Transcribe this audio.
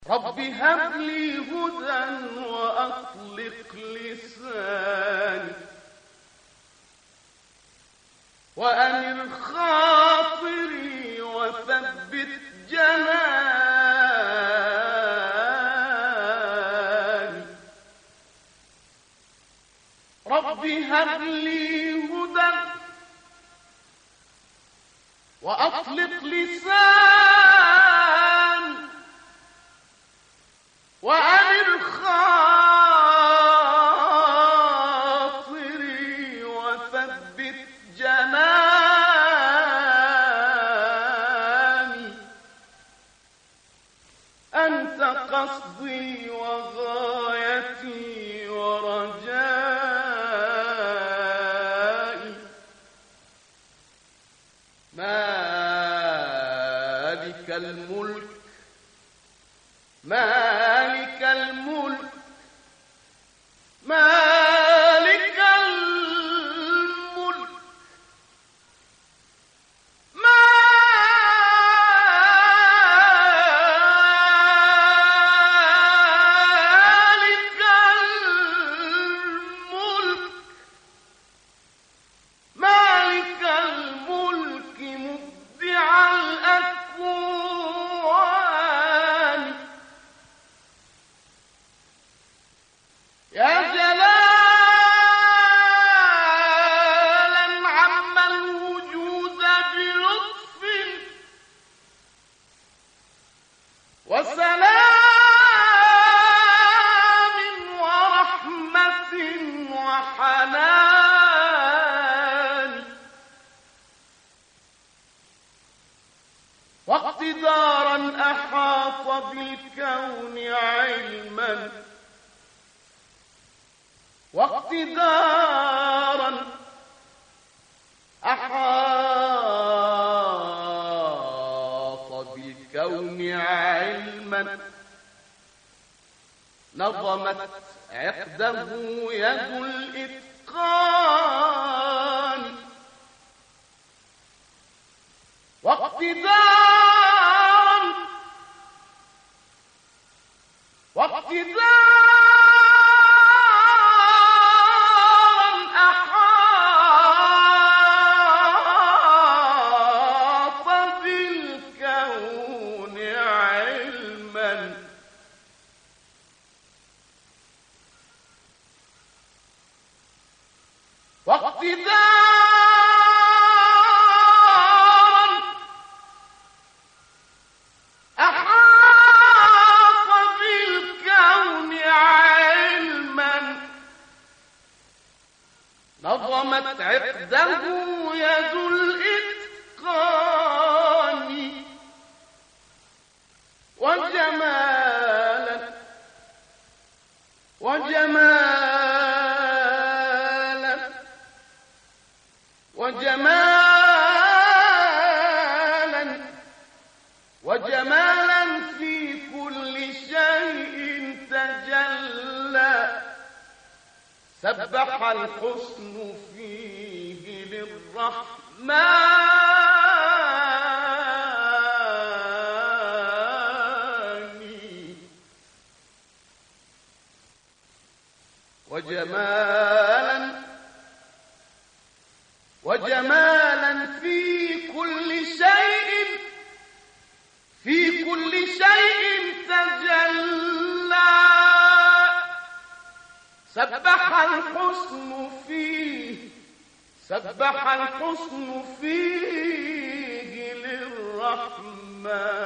رب هب لي هدى وأطلق لساني وأنر خاطري وثبت جناني. رب هب لي هدى وأطلق لساني وأنر خاطري وثبت جناني. أنت قصدي وغايتي ورجائي. مالك الملك مالك الملك مالك الملك مالك الملك مالك الملك مبدع الأكوان. يا جلالا عم الوجود بلطف وسلام ورحمة وحنان واقتدارا أحاط بالكون علما واقتدارا أحاط بالكون علما. نظمت عقده يد الإتقان واقتدارا أحاط بالكون علما. واقتدارا أحاط بالكون علما. نظمت عقده يد الإتقان وجمالا وجمالا وجمالا وجمالا في كل شيء تجلى. سبح الحسن فيه للرحمن وجمالا في كل شيء تجلى. سبح الحسن فيه للرحمن.